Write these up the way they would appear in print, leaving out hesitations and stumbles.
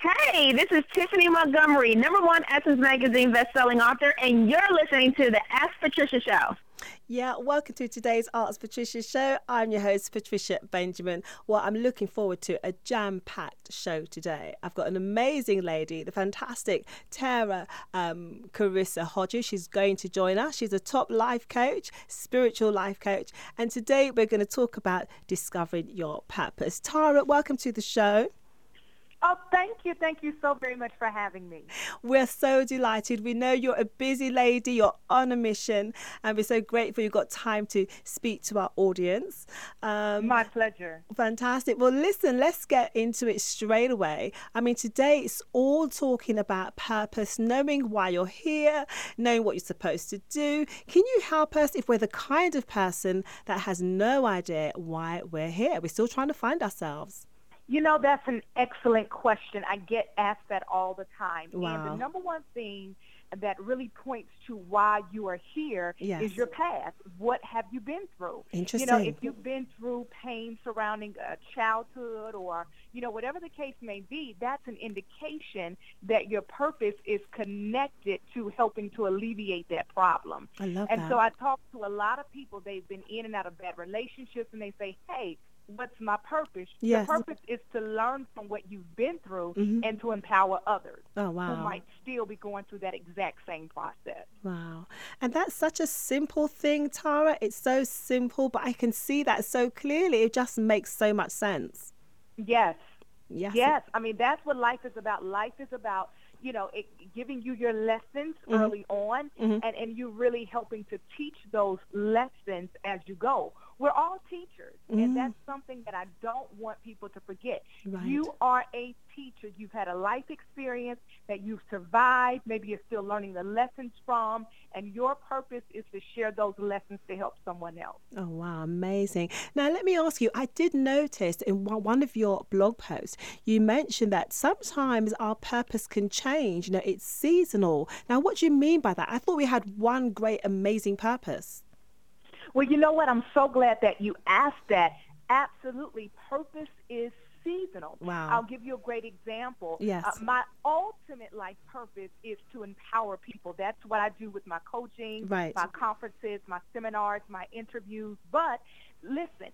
Hey, this is Tiffany Montgomery, #1 Essence Magazine bestselling author, and you're listening to the Ask Patricia Show. Yeah, welcome to today's Ask Patricia show. I'm your host, Patricia Benjamin. Well, I'm looking forward to a jam-packed show today. I've got an amazing lady, the fantastic Tara Carissa Hodges. She's going to join us. She's a top life coach, spiritual life coach. And today we're going to talk about discovering your purpose. Tara, welcome to the show. Oh, thank you. Thank you so very much for having me. We're so delighted. We know you're a busy lady. You're on a mission. And we're so grateful you've got time to speak to our audience. My pleasure. Fantastic. Well, listen, let's get into it straight away. I mean, today it's all talking about purpose, knowing why you're here, knowing what you're supposed to do. Can you help us if we're the kind of person that has no idea why we're here? We're still trying to find ourselves. You know, that's an excellent question. I get asked that all the time. Wow. And the number one thing that really points to why you are here is your past. What have you been through? Interesting. You know, if you've been through pain surrounding childhood or, you know, whatever the case may be, that's an indication that your purpose is connected to helping to alleviate that problem. I love that. And so I talk to a lot of people. They've been in and out of bad relationships, and they say, hey, what's my purpose? Yes. The purpose is to learn from what you've been through and to empower others who might still be going through that exact same process. Wow. And that's such a simple thing, Tara. It's so simple, but I can see that so clearly. It just makes so much sense. Yes. Yes. Yes. I mean, that's what life is about. Life is about, you know, giving you your lessons early on and you really helping to teach those lessons as you go. We're all teachers, and that's something that I don't want people to forget. Right. You are a teacher. You've had a life experience that you've survived. Maybe you're still learning the lessons from, and your purpose is to share those lessons to help someone else. Oh, wow. Amazing. Now, let me ask you, I did notice in one of your blog posts, you mentioned that sometimes our purpose can change. You know, it's seasonal. Now, what do you mean by that? I thought we had one great, amazing purpose. Well, you know what? I'm so glad that you asked that. Absolutely. Purpose is seasonal. Wow. I'll give you a great example. Yes. My ultimate life purpose is to empower people. That's what I do with my coaching, Right. my conferences, my seminars, my interviews. But listen,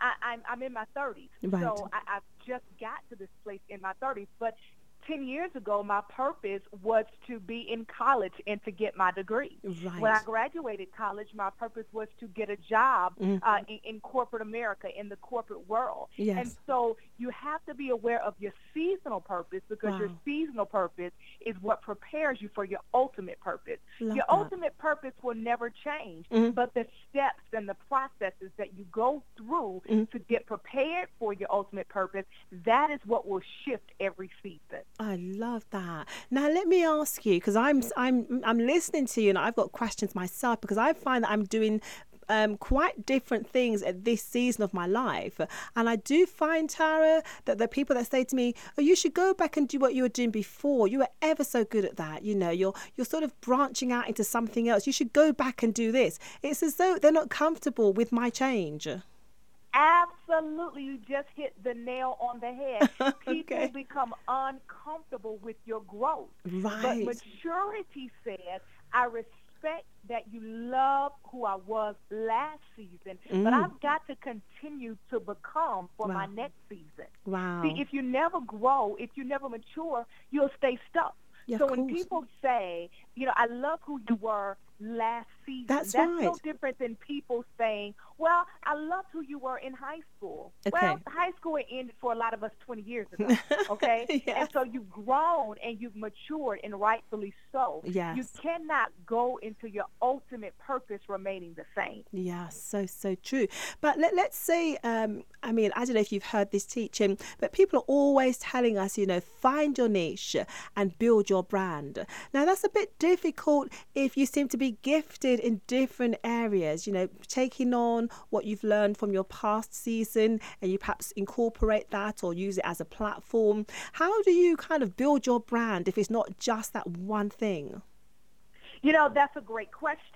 I'm in my 30s. Right. So I've just got to this place in my 30s. But 10 years ago, my purpose was to be in college and to get my degree. Right. When I graduated college, my purpose was to get a job in corporate America, in the corporate world. Yes. And so you have to be aware of your seasonal purpose because your seasonal purpose is what prepares you for your ultimate purpose. Love your that. ultimate purpose will never change, but the steps and the processes that you go through to get prepared for your ultimate purpose, that is what will shift every season. I love that. Now let me ask you, because I'm listening to you and I've got questions myself because I find that I'm doing quite different things at this season of my life, and I do find, Tara, that the people that say to me, "Oh, you should go back and do what you were doing before. You were ever so good at that. You know, you're sort of branching out into something else. You should go back and do this." It's as though they're not comfortable with my change. Absolutely. You just hit the nail on the head. People Okay. become uncomfortable with your growth. Right. But maturity says, I respect that you love who I was last season, but I've got to continue to become for my next season. Wow. See, if you never grow, if you never mature, you'll stay stuck. Yeah, So of when course. people say, you know, I love who you were last season, That's no right. different than people saying, well, I loved who you were in high school. Okay. Well, high school ended for a lot of us 20 years ago, okay? Yeah. And so you've grown and you've matured, and rightfully so. Yes. You cannot go into your ultimate purpose remaining the same. Yeah, so true. But let's say, I mean, I don't know if you've heard this teaching, but people are always telling us, you know, find your niche and build your brand. Now, that's a bit difficult if you seem to be gifted in different areas, you know, taking on what you've learned from your past season and you perhaps incorporate that or use it as a platform. How do you kind of build your brand if it's not just that one thing? You know, that's a great question.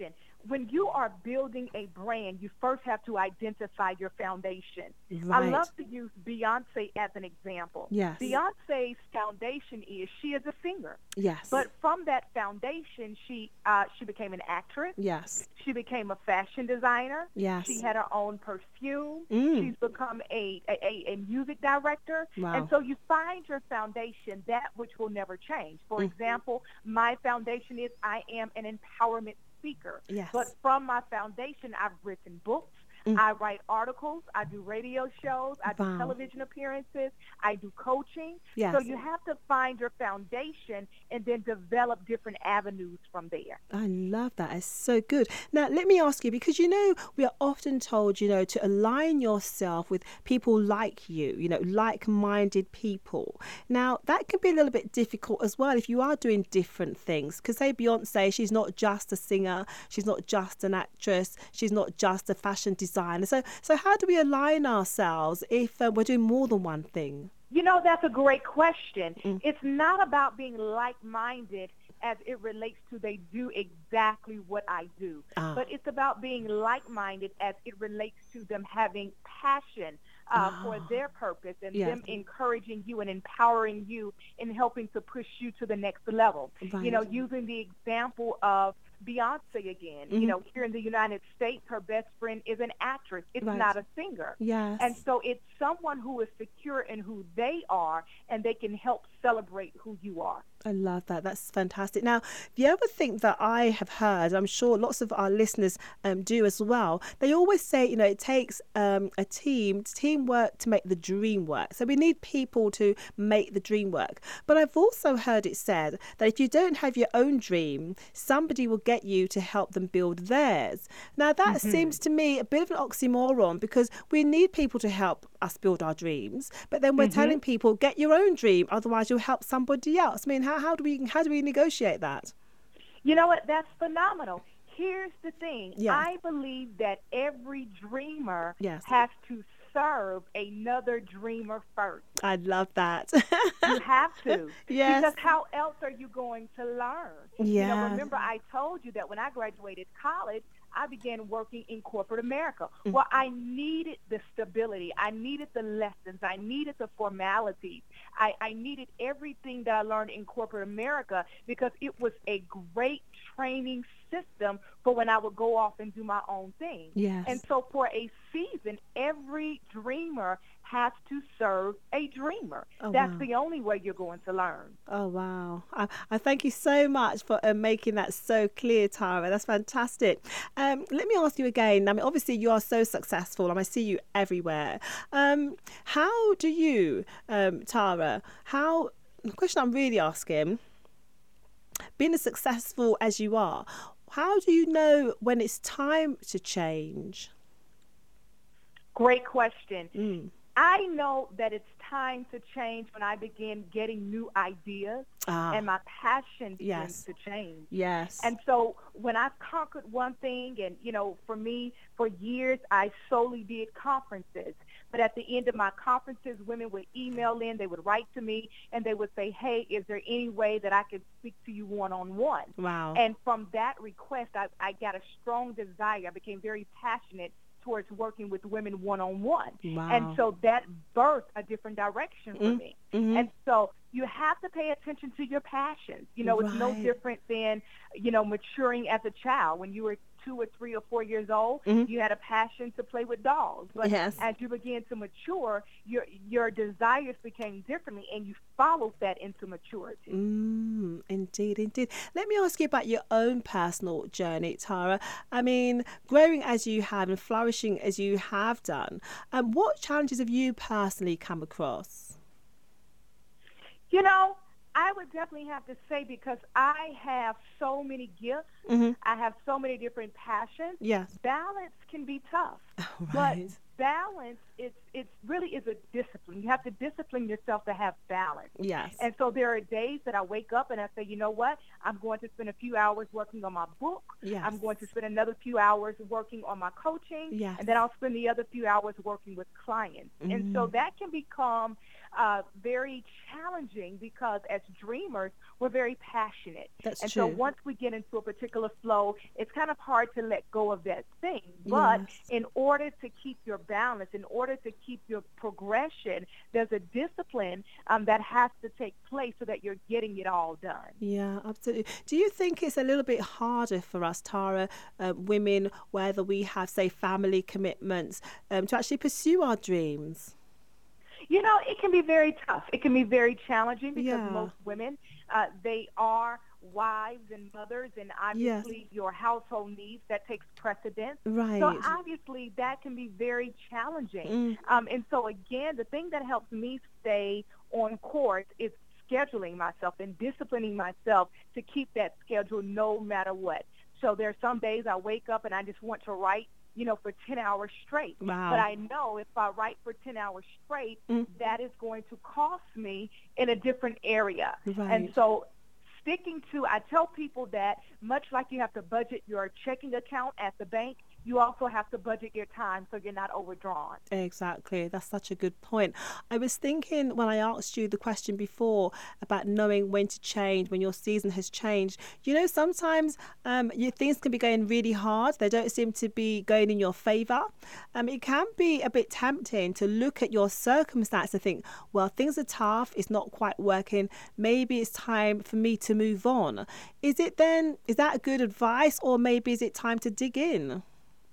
when you are building a brand, you first have to identify your foundation. Right. I love to use Beyonce as an example. Yes. Beyonce's foundation is she is a singer. Yes. But from that foundation, she became an actress. Yes. She became a fashion designer. Yes. She had her own perfume. Mm. She's become a music director. Wow. And so you find your foundation, that which will never change. For example, my foundation is I am an empowerment speaker. Yes. But from my foundation, I've written books. I write articles. I do radio shows. I do Wow. television appearances. I do coaching. Yes. So you have to find your foundation and then develop different avenues from there. I love that. It's so good. Now, let me ask you, because, you know, we are often told, you know, to align yourself with people like you know, like-minded people. Now, that can be a little bit difficult as well if you are doing different things. Because, say, Beyonce, she's not just a singer. She's not just an actress. She's not just a fashion designer. So how do we align ourselves if we're doing more than one thing? You know, that's a great question. It's not about being like-minded as it relates to they do exactly what I do. But it's about being like-minded as it relates to them having passion for their purpose and them encouraging you and empowering you and helping to push you to the next level. Right. You know, using the example of Beyonce again. You know, here in the United States, her best friend is an actress. It's Right. not a singer. Yes. And so it's someone who is secure in who they are, and they can help celebrate who you are. I love that. That's fantastic. Now, the other thing that I have heard, I'm sure lots of our listeners do as well, they always say, you know, it takes a teamwork to make the dream work. So we need people to make the dream work. But I've also heard it said that if you don't have your own dream, somebody will get you to help them build theirs. Now, that seems to me a bit of an oxymoron, because we need people to help us build our dreams. But then we're telling people, get your own dream, otherwise you'll help somebody else. I mean, how do we negotiate that? You know what? That's phenomenal. Here's the thing. Yeah. I believe that every dreamer Yes. has to serve another dreamer first. I love that. You have to. Yes. Because how else are you going to learn? You Yeah. know, remember I told you that when I graduated college, I began working in corporate America. Well, I needed the stability. I needed the lessons. I needed the formalities. I needed everything that I learned in corporate America, because it was a great training system for when I would go off and do my own thing. Yes. And so for a season, every dreamer has to serve a dreamer. Oh, That's wow. the only way you're going to learn. Oh, wow. I thank you so much for making that so clear, Tara. That's fantastic. Let me ask you again. I mean, obviously, you are so successful, and I see you everywhere. How do you, Tara, the question I'm really asking, being as successful as you are, how do you know when it's time to change? Great question. I know that it's time to change when I begin getting new ideas and my passion begins to change. Yes. And so when I've conquered one thing, and, you know, for me, for years, I solely did conferences. But at the end of my conferences, women would email in, they would write to me, and they would say, hey, is there any way that I could speak to you one-on-one? Wow. And from that request, I got a strong desire. I became very passionate towards working with women one-on-one. Wow. And so that birthed a different direction for me. And so you have to pay attention to your passions. You know, it's no different than, you know, maturing as a child. When you were 2 or 3 or 4 years old, you had a passion to play with dolls. But as you began to mature, your desires became differently, and you followed that into maturity. Indeed, indeed. Let me ask you about your own personal journey, Tara. I mean, growing as you have and flourishing as you have done, what challenges have you personally come across? You know, I would definitely have to say, because I have so many gifts, I have so many different passions, Yes. balance can be tough. But Right. balance, it's really is a discipline. You have to discipline yourself to have balance. Yes. And so there are days that I wake up and I say, you know what? I'm going to spend a few hours working on my book. Yes. I'm going to spend another few hours working on my coaching. Yes. And then I'll spend the other few hours working with clients. And so that can become very challenging because as dreamers, we're very passionate. That's and true. so once we get into a particular flow, it's kind of hard to let go of that thing. But Yes. in order to keep your balance, in order to keep your progression, there's a discipline that has to take place so that you're getting it all done. Yeah, absolutely. Do you think it's a little bit harder for us, Tara, women, whether we have, say, family commitments, to actually pursue our dreams? You know, it can be very tough. It can be very challenging because Yeah. most women, they are wives and mothers, and Yes. obviously your household needs, that takes precedence. Right. So obviously that can be very challenging. And so again, the thing that helps me stay on course is scheduling myself and disciplining myself to keep that schedule no matter what. So there are some days I wake up and I just want to write, for 10 hours straight. Wow. But I know if I write for 10 hours straight, that is going to cost me in a different area. Right. And so I tell people that much like you have to budget your checking account at the bank, you also have to budget your time so you're not overdrawn. Exactly. That's such a good point. I was thinking when I asked you the question before about knowing when to change, when your season has changed, sometimes things can be going really hard. They don't seem to be going in your favor. It can be a bit tempting to look at your circumstance and think, well, things are tough. It's not quite working. Maybe it's time for me to move on. Is that good advice, or maybe is it time to dig in?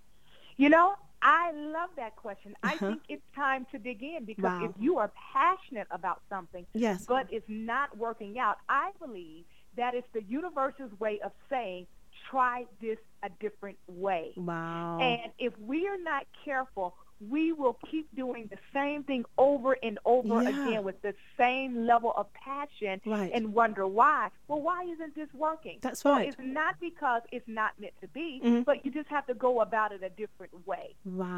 I love that question. I think it's time to dig in because Wow. if you are passionate about something, Yes. but it's not working out, I believe that it's the universe's way of saying, try this a different way. Wow. And if we are not careful, we will keep doing the same thing over and over Yeah. again with the same level of passion Right. and wonder why. Well, why isn't this working? That's Well, right. it's not because it's not meant to be, Mhm. but you just have to go about it a different way.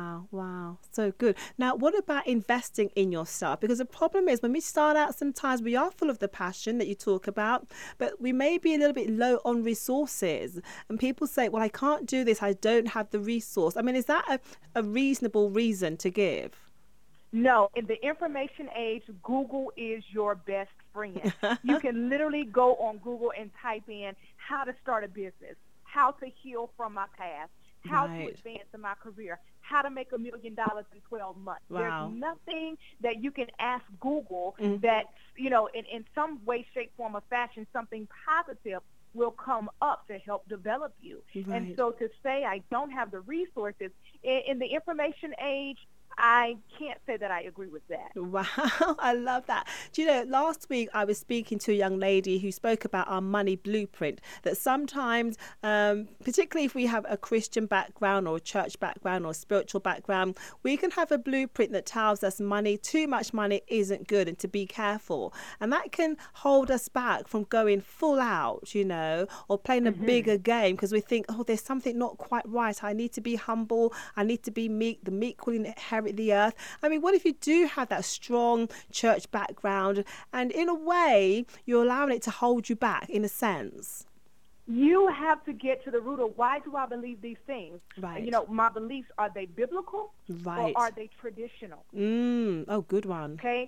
Wow. So good. Now, what about investing in yourself? Because the problem is when we start out, sometimes we are full of the passion that you talk about, but we may be a little bit low on resources. And people say, well, I can't do this. I don't have the resource. I mean, is that a reasonable reason to give? No, in the information age, Google is your best friend. You can literally go on Google and type in how to start a business, how to heal from my past, how to Right. advance in my career, how to make $1 million in 12 months. Wow. There's nothing that you can ask Google Mm. that, in some way, shape, form, or fashion, something positive will come up to help develop you. Right. And so to say I don't have the resources, in the information age, I can't say that I agree with that. Wow, I love that. Do you know, last week I was speaking to a young lady who spoke about our money blueprint, that sometimes, particularly if we have a Christian background or a church background or a spiritual background, we can have a blueprint that tells us too much money isn't good and to be careful. And that can hold us back from going full out, or playing a bigger game because we think, oh, there's something not quite right. I need to be humble. I need to be meek. The meek will inherit the earth. I mean, what if you do have that strong church background and in a way you're allowing it to hold you back in a sense? You have to get to the root of why do I believe these things? Right. My beliefs, are they biblical Right. or are they traditional? Oh, good one. Okay?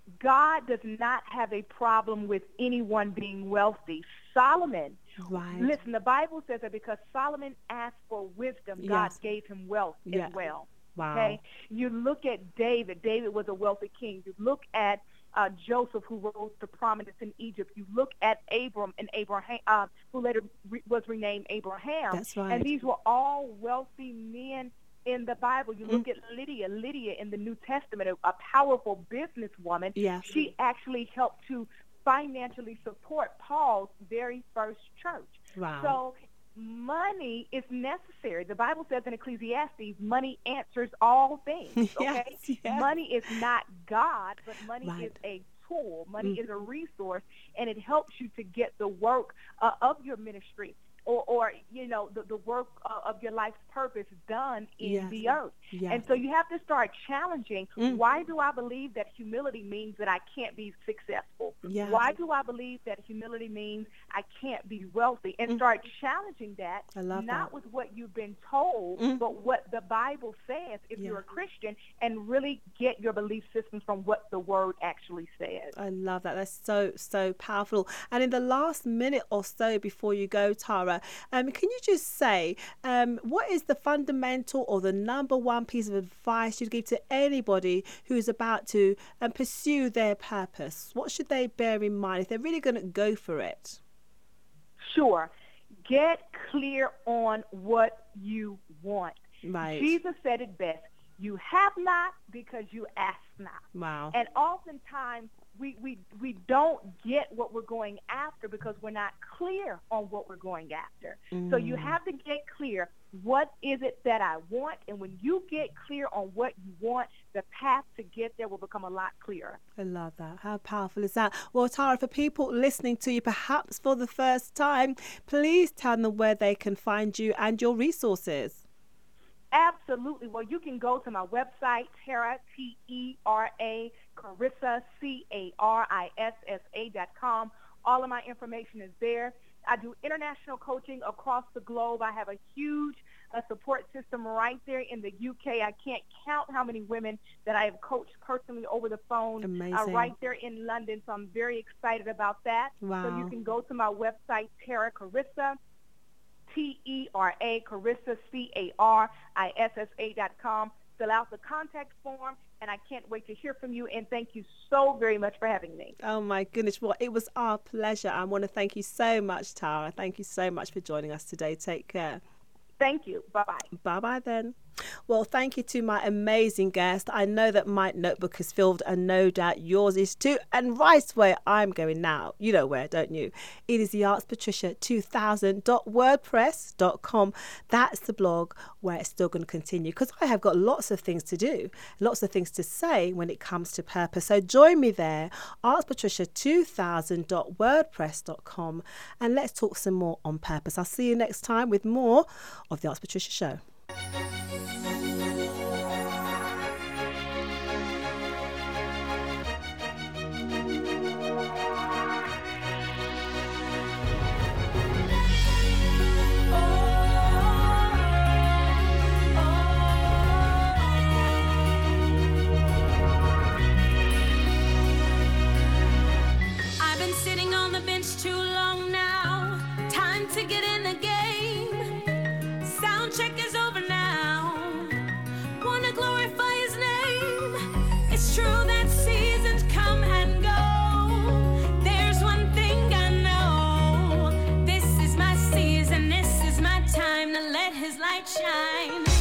God does not have a problem with anyone being wealthy. Solomon, Right. listen, the Bible says that because Solomon asked for wisdom, God Yes. gave him wealth Yeah. as well. Wow. Okay? You look at David. David was a wealthy king. You look at Joseph, who rose to prominence in Egypt. You look at Abram and Abraham, who later was renamed Abraham. That's right. And these were all wealthy men in the Bible. You look at Lydia in the New Testament, a powerful businesswoman. Yes. She actually helped to financially support Paul's very first church. Wow. So money is necessary. The Bible says in Ecclesiastes, money answers all things. Okay? Yes. Money is not God, but money Right. is a tool. Money is a resource, and it helps you to get the work of your ministry or the work of your life's purpose done in the earth. Yes. And so you have to start challenging, why do I believe that humility means that I can't be successful? Yes. Why do I believe that humility means I can't be wealthy? And start challenging that, not with what you've been told, but what the Bible says if you're a Christian, and really get your belief system from what the Word actually says. I love that. That's so powerful. And in the last minute or so before you go, Tara, can you just say what is the fundamental or the number one piece of advice you'd give to anybody who's about to pursue their purpose? What should they bear in mind if they're really going to go for it? Sure. Get clear on what you want. Right. Jesus said it best. You have not because you ask not. Wow. And oftentimes we don't get what we're going after because we're not clear on what we're going after. So you have to get clear. What is it that I want? And when you get clear on what you want, the path to get there will become a lot clearer. I love that. How powerful is that? Well, Tara, for people listening to you perhaps for the first time, please tell them where they can find you and your resources. Absolutely. Well, you can go to my website, Tara, T-E-R-A, Carissa, C-A-R-I-S-S-A.com. All of my information is there. I do international coaching across the globe. I have a huge support system right there in the UK. I can't count how many women that I have coached personally over the phone. Amazing. Right there in London. So I'm very excited about that. Wow. So you can go to my website, Tara Carissa, T-E-R-A, Carissa, C-A-R-I-S-S-A.com. Fill out the contact form, and I can't wait to hear from you. And thank you so very much for having me. Oh, my goodness. Well, it was our pleasure. I want to thank you so much, Tara. Thank you so much for joining us today. Take care. Thank you. Bye-bye. Bye-bye then. Well, thank you to my amazing guest. I know that my notebook is filled and no doubt yours is too. And right where I'm going now, you know where, don't you? It is the artspatricia2000.wordpress.com. That's the blog where it's still going to continue because I have got lots of things to do, lots of things to say when it comes to purpose. So join me there, artspatricia2000.wordpress.com, and let's talk some more on purpose. I'll see you next time with more of the Arts Patricia Show. I've been sitting on the bench too long now. Time to get in the game. Sound check is over now. Wanna glorify his name. It's true that seasons come and go. There's one thing I know. This is my season. This is my time to let his light shine.